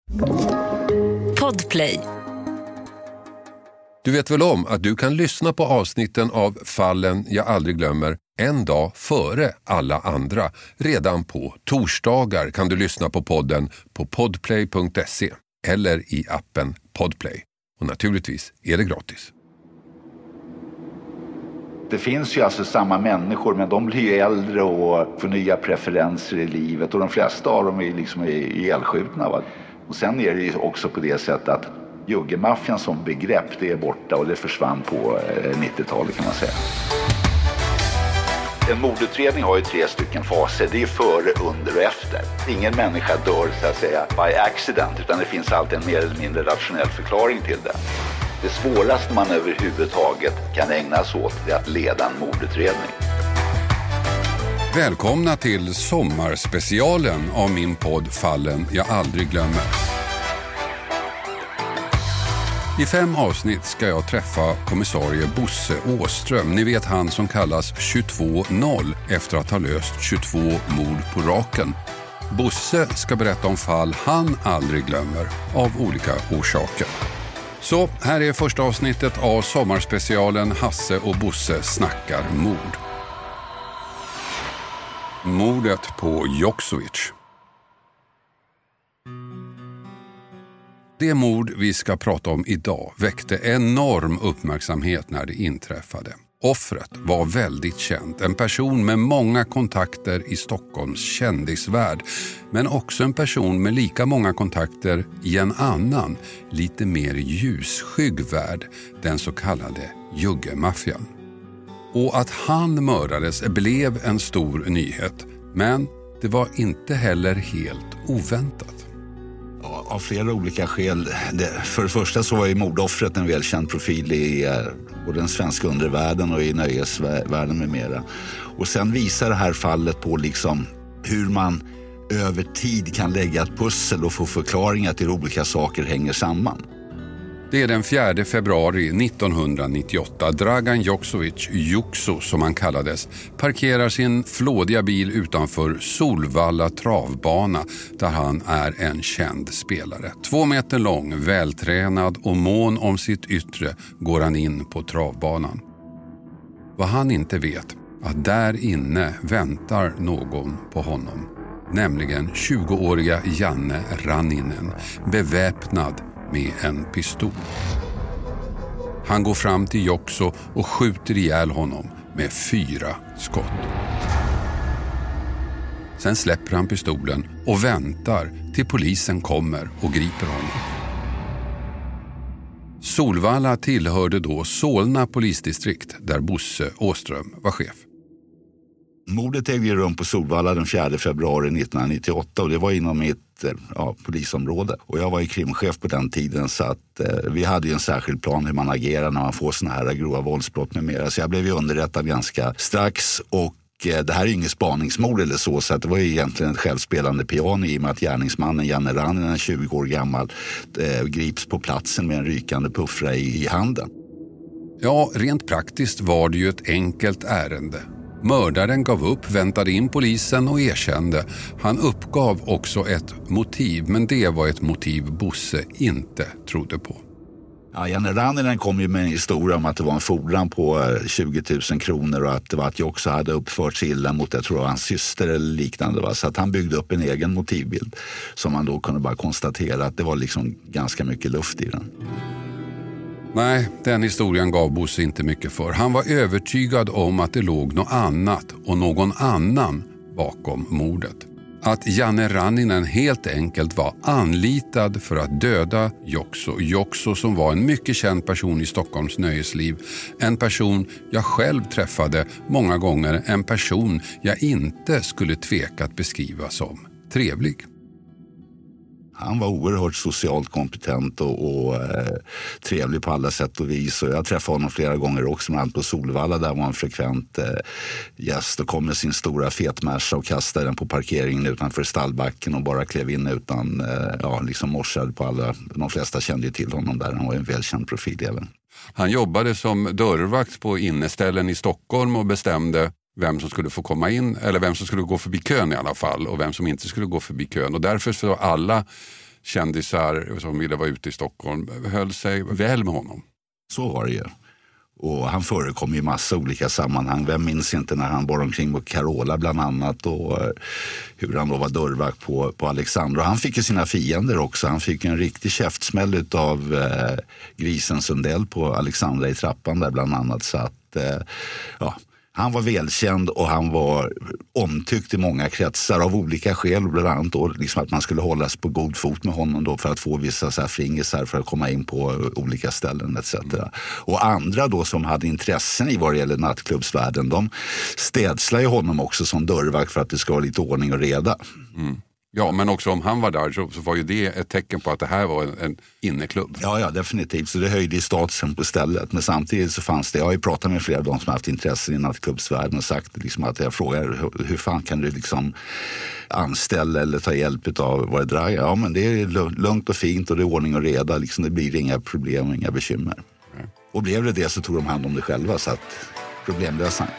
Podplay. Du vet väl om att du kan lyssna på avsnitten av Fallen jag aldrig glömmer en dag före alla andra. Redan på torsdagar kan du lyssna på podden på podplay.se eller i appen Podplay. Och naturligtvis är det gratis. Det finns ju alltså samma människor, men de blir ju äldre och får nya preferenser i livet. Och de flesta av dem är liksom elskjutna. Va? Och sen är det ju också på det sättet att juggemaffian som begrepp, det är borta och det försvann på 90-talet kan man säga. En mordutredning har ju 3 stycken faser. Det är före, under och efter. Ingen människa dör så att säga by accident, utan det finns alltid en mer eller mindre rationell förklaring till det. Det svåraste man överhuvudtaget kan ägna sig åt är att leda en mordutredning. Välkomna till sommarspecialen av min podd Fallen jag aldrig glömmer. I 5 avsnitt ska jag träffa kommissarie Bosse Åström. Ni vet han som kallas 22-0 efter att ha löst 22 mord på raken. Bosse ska berätta om fall han aldrig glömmer av olika orsaker. Så här är första avsnittet av sommarspecialen Hasse och Bosse snackar mord. Mordet på Joksovic. Det mord vi ska prata om idag väckte enorm uppmärksamhet när det inträffade. Offret var väldigt känt, en person med många kontakter i Stockholms kändisvärld, men också en person med lika många kontakter i en annan, lite mer ljusskygg värld, den så kallade juggemaffian. Och att han mördades blev en stor nyhet, men det var inte heller helt oväntat. Ja, av flera olika skäl. För det första så var ju mordoffret en välkänd profil i både den svenska undervärlden och i nöjesvärlden med mera. Och sen visar det här fallet på liksom hur man över tid kan lägga ett pussel och få förklaringar till hur olika saker hänger samman. Det är den 4 februari 1998. Dragan Joksovic, Jokso som han kallades, parkerar sin flådiga bil utanför Solvalla travbana där han är en känd spelare. 2 meter lång, vältränad och mån om sitt yttre går han in på travbanan. Vad han inte vet, att där inne väntar någon på honom. Nämligen 20-åriga Janne Ranninen, beväpnad med en pistol. Han går fram till Jokso och skjuter ihjäl honom med 4 skott. Sen släpper han pistolen och väntar till polisen kommer och griper honom. Solvalla tillhörde då Solna polisdistrikt där Bosse Åström var chef. Mordet ägde rum på Solvalla den 4 februari 1998 och det var inom mitt polisområde. Och jag var ju krimchef på den tiden så att vi hade ju en särskild plan hur man agerar när man får såna här grova våldsbrott med mera. Så jag blev ju underrättad ganska strax och det här är ju inget spaningsmord eller så att det var ju egentligen ett självspelande piano i och med att gärningsmannen Janne Ranninen, 20 år gammal, grips på platsen med en rykande puffra i handen. Ja, rent praktiskt var det ju ett enkelt ärende. Mördaren gav upp, väntade in polisen och erkände. Han uppgav också ett motiv, men det var ett motiv Bosse inte trodde på. Ja, Janne Ranninen kom ju med en historia om att det var en fordran på 20 000 kronor och att det var att jag också hade uppfört sig illa mot, jag tror, hans syster eller liknande. Va? Så att han byggde upp en egen motivbild som man då kunde bara konstatera att det var liksom ganska mycket luft i den. Nej, den historien gav Bosse inte mycket för. Han var övertygad om att det låg något annat och någon annan bakom mordet. Att Janne Ranninen helt enkelt var anlitad för att döda Jokso. Jokso som var en mycket känd person i Stockholms nöjesliv. En person jag själv träffade många gånger. En person jag inte skulle tveka att beskriva som trevlig. Han var oerhört socialt kompetent och trevlig på alla sätt och vis. Och jag träffade honom flera gånger också, bland annat på Solvalla där var en frekvent gäst och kom med sin stora fetmärsa och kastade den på parkeringen utanför stallbacken och bara klev in utan liksom morsade på alla. De flesta kände ju till honom där, han var en välkänd profil även. Han jobbade som dörrvakt på inneställen i Stockholm och bestämde vem som skulle få komma in, eller vem som skulle gå förbi kön i alla fall, och vem som inte skulle gå förbi kön. Och därför så alla kändisar som ville vara ute i Stockholm höll sig väl med honom. Så var det ju. Och han förekom i massa olika sammanhang. Vem minns inte när han bar omkring på Carola bland annat och hur han då var dörrvakt på Alexandra. Och han fick ju sina fiender också. Han fick en riktig käftsmäll av grisen Sundell på Alexandra i trappan där bland annat. Så att han var välkänd och han var omtyckt i många kretsar av olika skäl. Bland annat då, liksom att man skulle hållas på god fot med honom då för att få vissa så här fringisar för att komma in på olika ställen etc. Och andra då som hade intressen i vad det gäller nattklubbsvärlden, de städslade ju honom också som dörrvakt för att det ska vara lite ordning och reda. Mm. Ja, men också om han var där så var ju det ett tecken på att det här var en inneklubb. Ja, definitivt. Så det höjde i statusen på stället. Men samtidigt så fanns det, jag har ju pratat med flera av de som har haft intressen i nattklubbsvärlden och sagt liksom att jag frågar hur fan kan du liksom anställa eller ta hjälp av vad det drar? Ja, men det är lugnt och fint och det är ordning och reda. Liksom, det blir inga problem och inga bekymmer. Mm. Och blev det så tog de hand om det själva så att problemlösaren.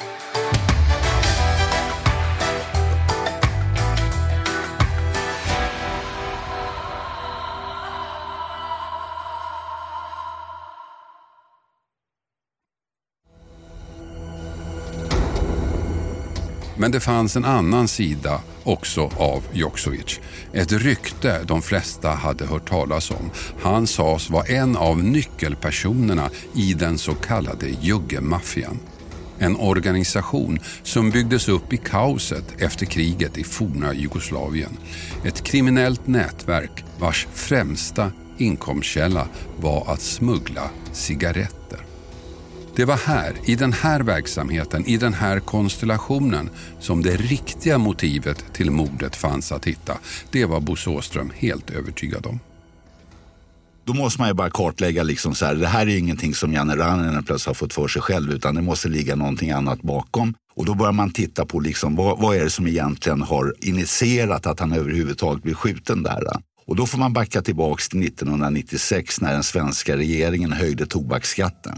Men det fanns en annan sida också av Joksovic. Ett rykte de flesta hade hört talas om. Han sades vara en av nyckelpersonerna i den så kallade juggemaffian. En organisation som byggdes upp i kaoset efter kriget i forna Jugoslavien. Ett kriminellt nätverk vars främsta inkomstkälla var att smuggla cigaretter. Det var här, i den här verksamheten, i den här konstellationen som det riktiga motivet till mordet fanns att hitta. Det var Bo Såström helt övertygad om. Då måste man ju bara kartlägga liksom så här, det här är ingenting som Janne Raninen plötsligt har fått för sig själv utan det måste ligga någonting annat bakom. Och då börjar man titta på liksom, vad är det som egentligen har initierat att han överhuvudtaget blir skjuten där. Och då får man backa tillbaka till 1996 när den svenska regeringen höjde tobaksskatten.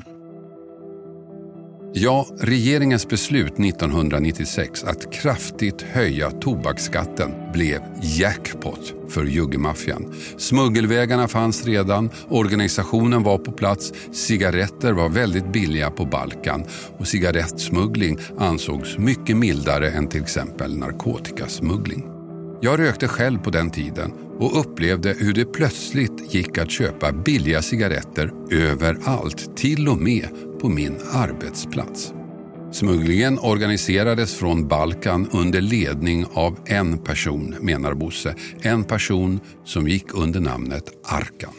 Ja, regeringens beslut 1996 att kraftigt höja tobaksskatten blev jackpot för juggemaffian. Smuggelvägarna fanns redan, organisationen var på plats, cigaretter var väldigt billiga på Balkan och cigarettsmuggling ansågs mycket mildare än till exempel narkotikasmuggling. Jag rökte själv på den tiden och upplevde hur det plötsligt gick att köpa billiga cigaretter överallt, till och med på min arbetsplats. Smugglingen organiserades från Balkan under ledning av en person, menar Bosse. En person som gick under namnet Arkan.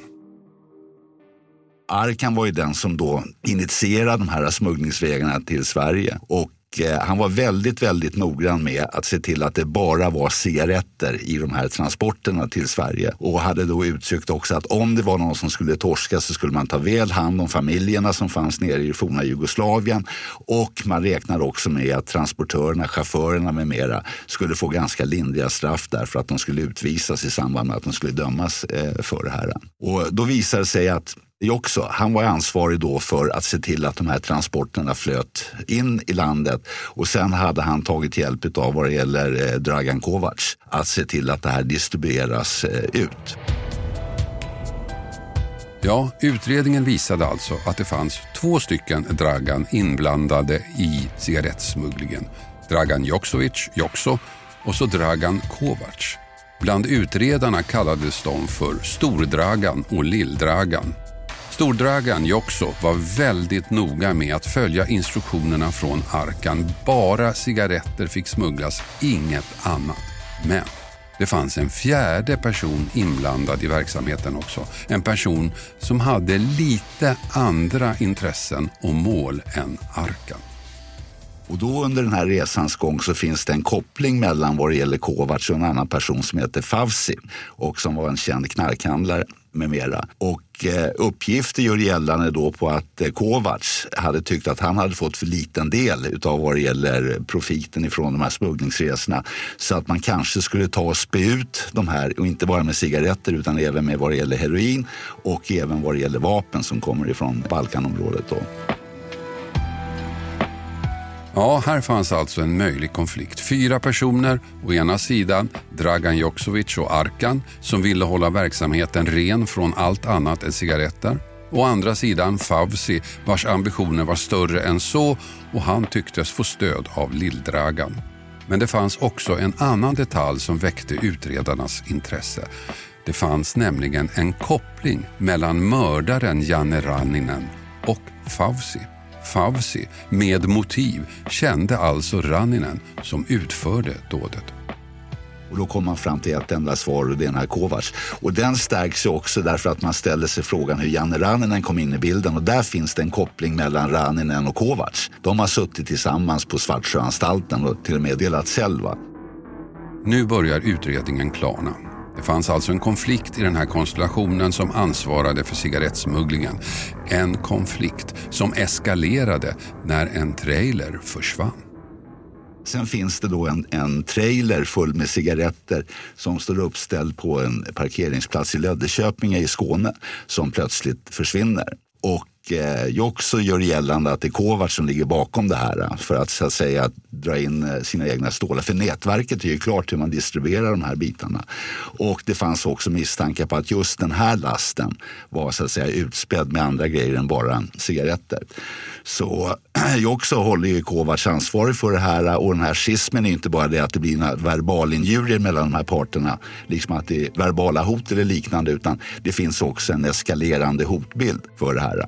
Arkan var ju den som då initierade de här smugglingsvägarna till Sverige och han var väldigt, väldigt noggrann med att se till att det bara var cigaretter i de här transporterna till Sverige. Och hade då uttryckt också att om det var någon som skulle torska så skulle man ta väl hand om familjerna som fanns nere i forna Jugoslavien. Och man räknade också med att transportörerna, chaufförerna med mera skulle få ganska lindriga straff därför att de skulle utvisas i samband med att de skulle dömas för det här. Och då visade det sig att han var ansvarig då för att se till att de här transporterna flöt in i landet och sen hade han tagit hjälp av vad det gäller Dragan Kovacs att se till att det här distribueras ut. Ja, utredningen visade alltså att det fanns 2 stycken Dragan inblandade i cigarettsmugglingen. Dragan Joksovic, Jokso, och så Dragan Kovacs. Bland utredarna kallades de för Stordragan och Lilldragan. Stordragan Jokso var väldigt noga med att följa instruktionerna från Arkan. Bara cigaretter fick smugglas, inget annat. Men det fanns en 4:e person inblandad i verksamheten också. En person som hade lite andra intressen och mål än Arkan. Och då under den här resans gång så finns det en koppling mellan vad det gäller Kovacs och en annan person som heter Favsi och som var en känd knarkhandlare med mera. Och uppgifter gör gällande då på att Kovacs hade tyckt att han hade fått för liten del utav vad det gäller profiten ifrån de här smugglingsresorna. Så att man kanske skulle ta och spä ut de här, och inte bara med cigaretter utan även med vad det gäller heroin och även vad det gäller vapen som kommer ifrån Balkanområdet då. Ja, här fanns alltså en möjlig konflikt. 4 personer, å ena sidan Dragan Joksovic och Arkan, som ville hålla verksamheten ren från allt annat än cigaretter. Å andra sidan Favsi, vars ambitioner var större än så, och han tycktes få stöd av Lill-Dragan. Men det fanns också en annan detalj som väckte utredarnas intresse. Det fanns nämligen en koppling mellan mördaren Janne Ranninen och Favsi. Favsi, med motiv, kände alltså Ranninen som utförde dådet. Och då kom man fram till ett enda svar, och det är den här Kovacs. Och den stärks ju också därför att man ställer sig frågan hur Janne Ranninen kom in i bilden. Och där finns det en koppling mellan Ranninen och Kovacs. De har suttit tillsammans på Svartsjöanstalten och till och med delat cell, va? Nu börjar utredningen klarna. Det fanns alltså en konflikt i den här konstellationen som ansvarade för cigarettsmugglingen. En konflikt som eskalerade när en trailer försvann. Sen finns det då en trailer full med cigaretter som står uppställd på en parkeringsplats i Löddeköpinge i Skåne som plötsligt försvinner. Och Jokso gör gällande att det är Kovacs som ligger bakom det här för att så att säga dra in sina egna stålar. För nätverket är ju klart hur man distribuerar de här bitarna. Och det fanns också misstankar på att just den här lasten var så att säga utspädd med andra grejer än bara cigaretter. Så Jokso håller ju Kovacs ansvarig för det här, och den här schismen är inte bara det att det blir några verbalinjurier mellan de här parterna, liksom att det är verbala hot eller liknande, utan det finns också en eskalerande hotbild för det här.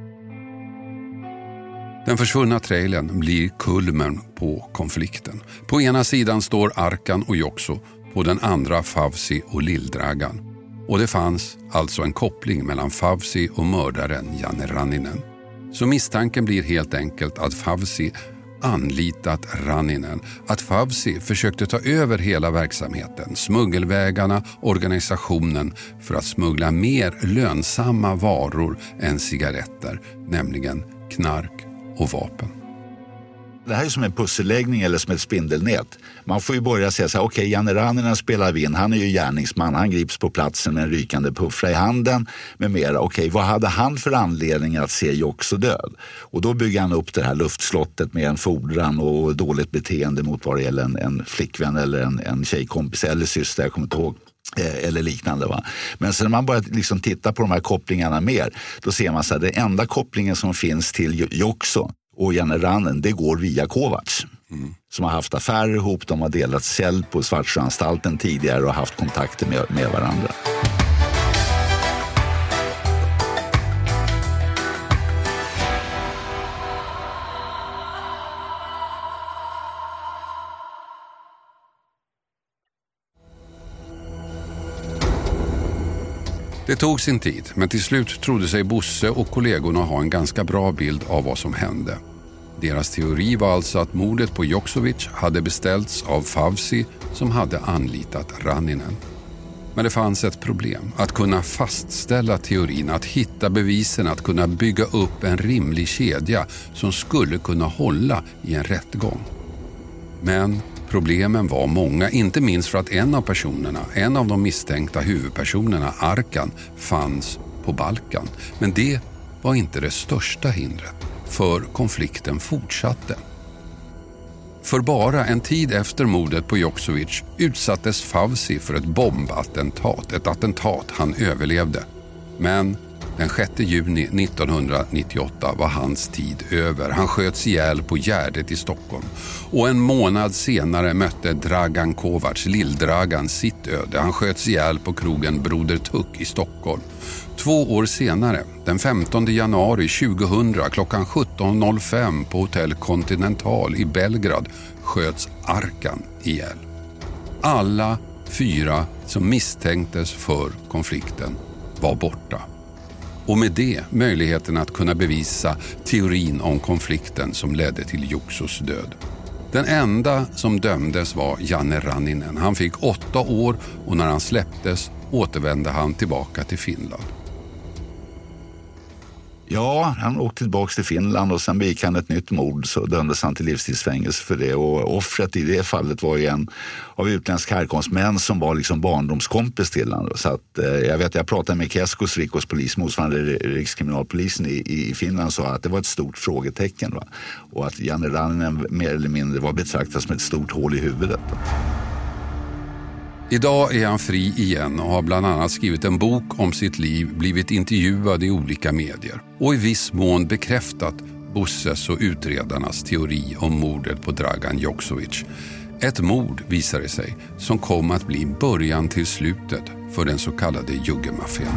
Den försvunna trailern blir kulmen på konflikten. På ena sidan står Arkan och Jokso, på den andra Favsi och Lill-Dragan. Och det fanns alltså en koppling mellan Favsi och mördaren Janne Ranninen. Så misstanken blir helt enkelt att Favsi anlitat Ranninen, att Favsi försökte ta över hela verksamheten, smuggelvägarna, organisationen, för att smuggla mer lönsamma varor än cigaretter, nämligen knark och vapen. Det här är som en pusselläggning eller som ett spindelnät. Man får ju börja säga så här, okej, Janne Ranninen spelar vi in, han är ju gärningsman, han grips på platsen med en rykande puffra i handen med mera. Okej, vad hade han för anledning att se Jokso död? Och då bygger han upp det här luftslottet med en fordran och dåligt beteende mot vad det gäller en flickvän eller en tjejkompis eller syster, jag kommer inte ihåg. Eller liknande, va? Men sen när man börjar liksom titta på de här kopplingarna mer, då ser man så här, den enda kopplingen som finns till Jokso och Janne Ranninen, det går via Kovacs. Som har haft affärer ihop, de har delat cell på Svartsjöanstalten tidigare och haft kontakter med varandra. Det tog sin tid, men till slut trodde sig Bosse och kollegorna ha en ganska bra bild av vad som hände. Deras teori var alltså att mordet på Joksovic hade beställts av Favsi som hade anlitat Ranninen. Men det fanns ett problem, att kunna fastställa teorin, att hitta bevisen, att kunna bygga upp en rimlig kedja som skulle kunna hålla i en rättegång. Men problemen var många, inte minst för att en av de misstänkta huvudpersonerna, Arkan, fanns på Balkan. Men det var inte det största hindret, för konflikten fortsatte. För bara en tid efter mordet på Joksovic utsattes Favsi för ett bombattentat, ett attentat han överlevde. Men den 6 juni 1998 var hans tid över. Han sköts ihjäl på Gärdet i Stockholm. Och en månad senare mötte Dragan Kovacs, Lill-Dragan, sitt öde. Han sköts ihjäl på krogen Broder Tuck i Stockholm. 2 år senare, den 15 januari 2000 klockan 17.05 på Hotell Continental i Belgrad sköts Arkan ihjäl. Alla 4 som misstänktes för konflikten var borta. Och med det möjligheten att kunna bevisa teorin om konflikten som ledde till Joksos död. Den enda som dömdes var Janne Ranninen. Han fick 8 år och när han släpptes återvände han tillbaka till Finland. Ja, han åkte tillbaka till Finland och sen begick han ett nytt mord, så dömdes han till livstidsfängelse för det. Och offret i det fallet var ju en av utländsk härkomst, men som var liksom barndomskompis till honom. Så att, jag pratade med Keskos Rikospolis, motsvarande rikskriminalpolisen i Finland, sa att det var ett stort frågetecken. Va? Och att Janne Ranninen mer eller mindre var betraktad som ett stort hål i huvudet. Idag är han fri igen och har bland annat skrivit en bok om sitt liv, blivit intervjuad i olika medier och i viss mån bekräftat Bosses och utredarnas teori om mordet på Dragan Joksovic. Ett mord, visar det sig, som kom att bli början till slutet för den så kallade juggemaffian.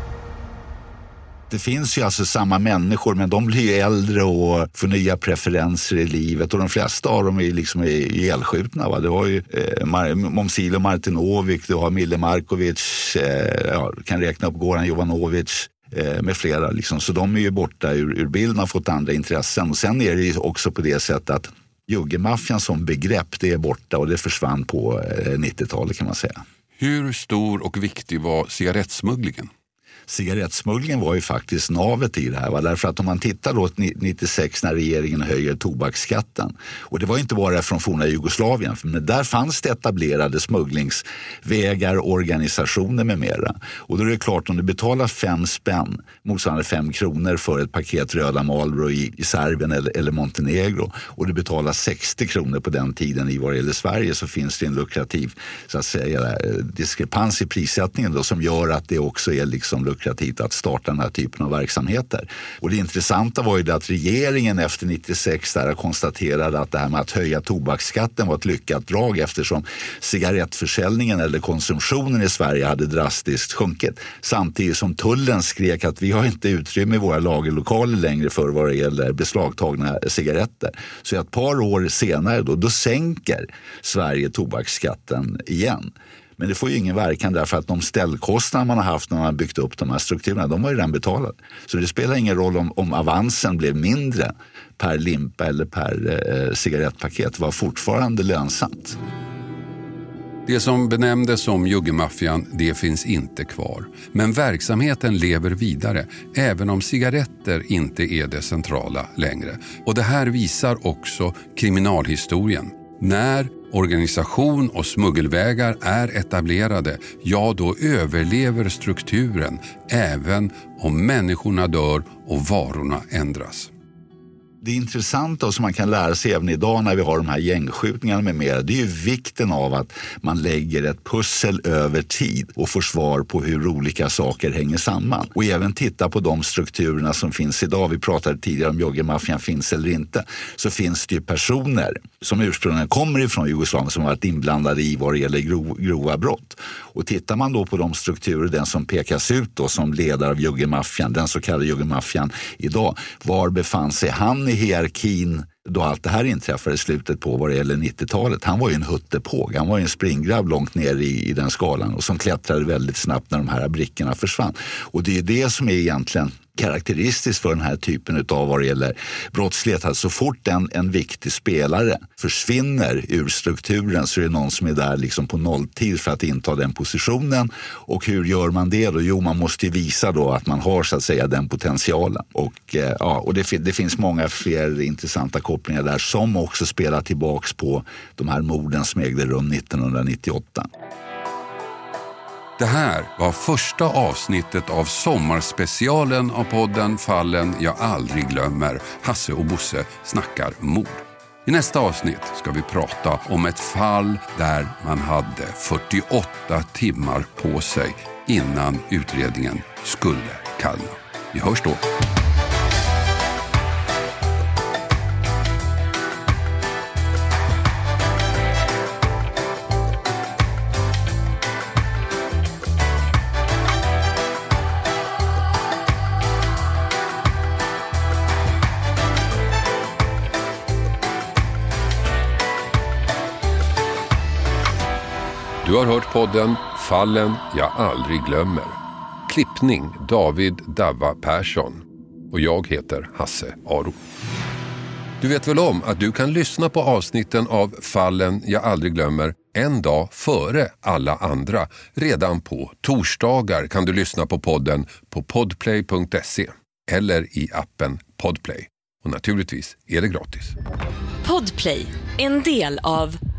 Det finns ju alltså samma människor, men de blir äldre och får nya preferenser i livet, och de flesta av dem är liksom ihjälskjutna. Va? Det var ju Momcilo Martinovic, du har Mille Markovic, kan räkna upp Goran Jovanovic med flera. Liksom. Så de är ju borta ur bilden och har fått andra intressen. Och sen är det ju också på det sättet att juggemaffian som begrepp, det är borta och det försvann på 90-talet kan man säga. Hur stor och viktig var cigarettsmugglingen? Cigarettsmugglingen var ju faktiskt navet i det här. Va? Därför att om man tittar då 96 när regeringen höjer tobaksskatten, och det var inte bara från forna Jugoslavien, men där fanns det etablerade smugglingsvägar, organisationer med mera. Och då är det klart, om du betalar 5 spänn, motsvarande 5 kronor för ett paket röda Marlboro i Serbien eller Montenegro, och du betalar 60 kronor på den tiden i vad det gäller Sverige, så finns det en lukrativ så att säga, diskrepans i prissättningen då, som gör att det också är liksom lukrativt att starta den här typen av verksamheter. Och det intressanta var ju det att regeringen efter 96 där konstaterade att det här med att höja tobaksskatten var ett lyckat drag, eftersom cigarettförsäljningen eller konsumtionen i Sverige hade drastiskt sjunkit. Samtidigt som tullen skrek att vi har inte utrymme i våra lagerlokaler längre för vad det gäller beslagtagna cigaretter. Så ett par år senare då sänker Sverige tobaksskatten igen. Men det får ju ingen verkan därför att de ställkostnader man har haft när man har byggt upp de här strukturerna, de har ju redan betalat. Så det spelar ingen roll om avansen blev mindre per limpa eller per cigarettpaket. Det var fortfarande lönsamt. Det som benämndes som juggemaffian, det finns inte kvar. Men verksamheten lever vidare, även om cigaretter inte är det centrala längre. Och det här visar också kriminalhistorien. När organisation och smuggelvägar är etablerade, ja då överlever strukturen även om människorna dör och varorna ändras. Det intressanta och som man kan lära sig även idag när vi har de här gängskjutningarna med mera, det är ju vikten av att man lägger ett pussel över tid och får svar på hur olika saker hänger samman. Och även titta på de strukturerna som finns idag. Vi pratade tidigare om juggemaffian finns eller inte. Så finns det ju personer som ursprungligen kommer ifrån Jugoslavien som har varit inblandade i vad det gäller grova brott. Och tittar man då på de strukturer, den som pekas ut då som ledare av juggemaffian, den så kallade juggemaffian idag, var befann sig han i hierarkin då allt det här inträffade i slutet på vad det gäller 90-talet? Han var ju en huttepåg, han var ju en springgrabb långt ner i den skalan och som klättrade väldigt snabbt när de här brickorna försvann. Och det är det som är egentligen karaktäristiskt för den här typen av vad det gäller brottslighet. Alltså så fort en viktig spelare försvinner ur strukturen så är det någon som är där liksom på nolltid för att inta den positionen. Och hur gör man det då? Jo, man måste ju visa då att man har så att säga den potentialen. Och det finns många fler intressanta kopplingar där som också spelar tillbaks på de här morden som ägde rum 1998. Det här var första avsnittet av sommarspecialen av podden Fallen jag aldrig glömmer. Hasse och Bosse snackar mord. I nästa avsnitt ska vi prata om ett fall där man hade 48 timmar på sig innan utredningen skulle kallna. Vi hörs då. Du har hört podden Fallen jag aldrig glömmer. Klippning David Davva Persson. Och jag heter Hasse Aro. Du vet väl om att du kan lyssna på avsnitten av Fallen jag aldrig glömmer en dag före alla andra. Redan på torsdagar kan du lyssna på podden på podplay.se. eller i appen Podplay. Och naturligtvis är det gratis. Podplay, en del av